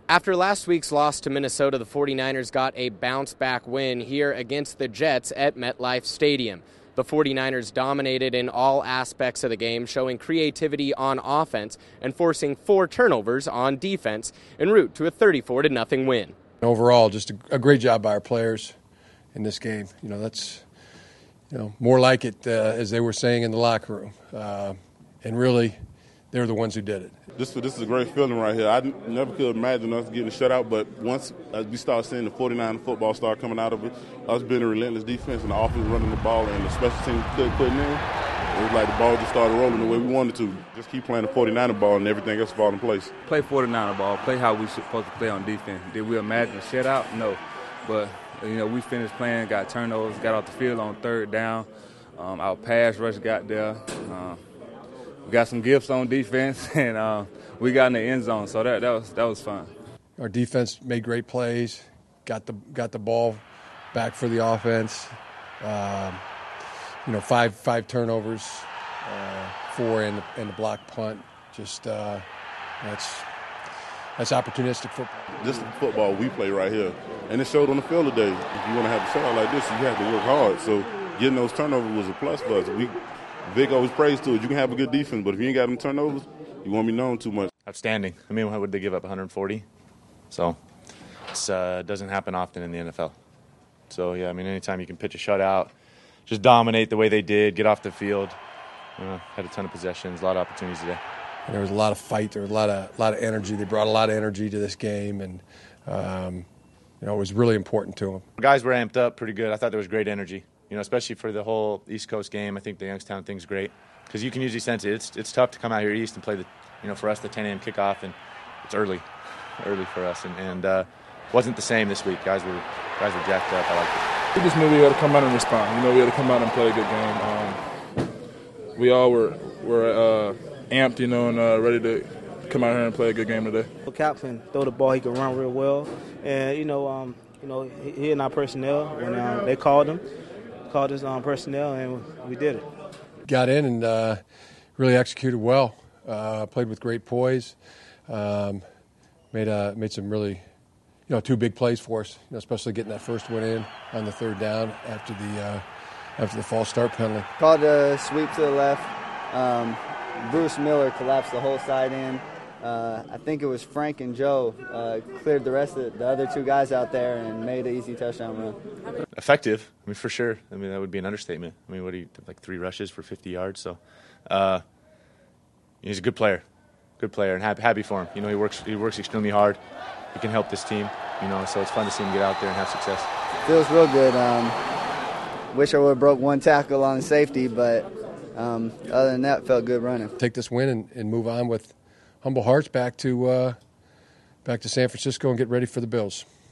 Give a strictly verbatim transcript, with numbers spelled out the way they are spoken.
After last week's loss to Minnesota, the forty-niners got a bounce-back win here against the Jets at MetLife Stadium. The forty-niners dominated in all aspects of the game, showing creativity on offense and forcing four turnovers on defense en route to a thirty-four to nothing win. Overall, just a, a great job by our players in this game. You know, that's you know more like it, uh, as they were saying in the locker room. Uh, and really, they're the ones who did it. This, this is a great feeling right here. I never could imagine us getting shut out, but once as we start seeing the forty-niner football start coming out of it, us being a relentless defense and the offense running the ball and the special team could putting in, it was like the ball just started rolling the way we wanted to. Just keep playing the forty-niner ball and everything else fall in place. Play forty-niner ball, play how we supposed to play on defense. Did we imagine a shutout? No. But, you know, we finished playing, got turnovers, got off the field on third down. Um, our pass rush got there. Uh, we got some gifts on defense, and uh, we got in the end zone, so that, that was that was fun. Our defense made great plays, got the got the ball back for the offense. Um, you know, five five turnovers, uh, four in the, in the block punt. Just uh, that's that's opportunistic football. This is the football we play right here, and it showed on the field today. If you want to have a shutout like this, you have to work hard. So getting those turnovers was a plus for us. We Vic always prays to it. You can have a good defense, but if you ain't got them turnovers, you won't be known too much. Outstanding. I mean, how would they give up one hundred forty? So it uh, doesn't happen often in the N F L. So, yeah, I mean, anytime you can pitch a shutout, just dominate the way they did, get off the field. Uh, had a ton of possessions, a lot of opportunities today. And there was a lot of fight. There was a lot of, lot of energy. They brought a lot of energy to this game, and um, you know, it was really important to them. The guys were amped up pretty good. I thought there was great energy. You know, especially for the whole East Coast game. I think the Youngstown thing's great because you can usually sense it. It's it's tough to come out here east and play the, you know, for us the ten a.m. kickoff, and it's early, early for us, and and uh, wasn't the same this week. Guys were guys were jacked up. I liked it. We just knew we had to come out and respond. You know, we had to come out and play a good game. Um, we all were were uh, amped, you know, and uh, ready to come out here and play a good game today. Cap can throw the ball. He can run real well, and you know, um, you know, he, he and our personnel when um, they called him. Called his um, personnel, and we did it. Got in and uh, really executed well. Uh, played with great poise. Um, made uh, made some really, you know, two big plays for us. You know, especially getting that first one in on the third down after the uh, after the false start penalty. Called a sweep to the left. Um, Bruce Miller collapsed the whole side in. Uh, I think it was Frank and Joe uh, cleared the rest of the other two guys out there and made an easy touchdown run. Effective, I mean, for sure. I mean, that would be an understatement. I mean, what do you like three rushes for fifty yards? So, uh, he's a good player, good player, and happy, happy for him. You know, he works he works extremely hard. He can help this team. You know, so it's fun to see him get out there and have success. Feels real good. Um, wish I would have broke one tackle on safety, but um, other than that, felt good running. Take this win and, and move on with humble hearts back to uh, back to San Francisco and get ready for the Bills.